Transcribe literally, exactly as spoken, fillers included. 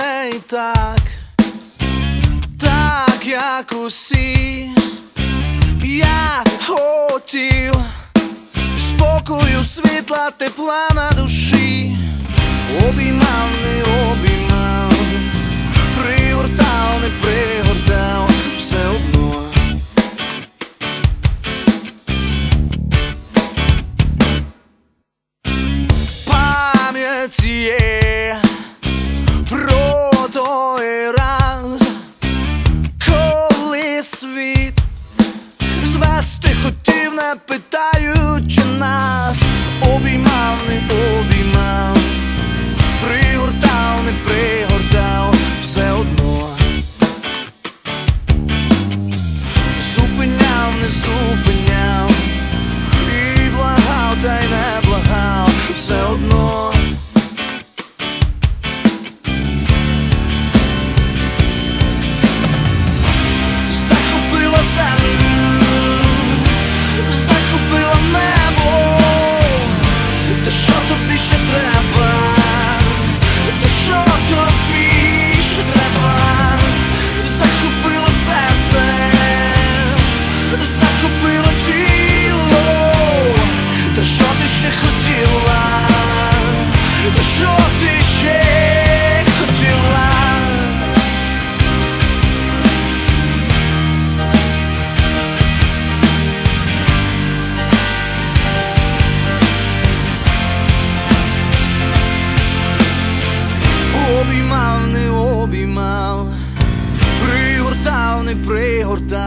не так, так як усі. Я хотів спокою, світла, тепла на душі. Обіймав, не обіймав, пригортав, не пригортав, все одно. Пам'ять є про той раз, коли світ звести хотів, не питаючи нас. Обіймав, не обіймав, пригортав, не пригортав, все одно. Зупиняв, не зупиняв, і благав, та й не благав, все одно. Захопила землю, захопила небо. Та що тобі ще треба? Та що тобі ще треба? Захопила серце, захопила тіло. Та що ти ще хотіла? Та що ти ще хотіла? Обіймав, не обіймав, пригортав, не пригортав.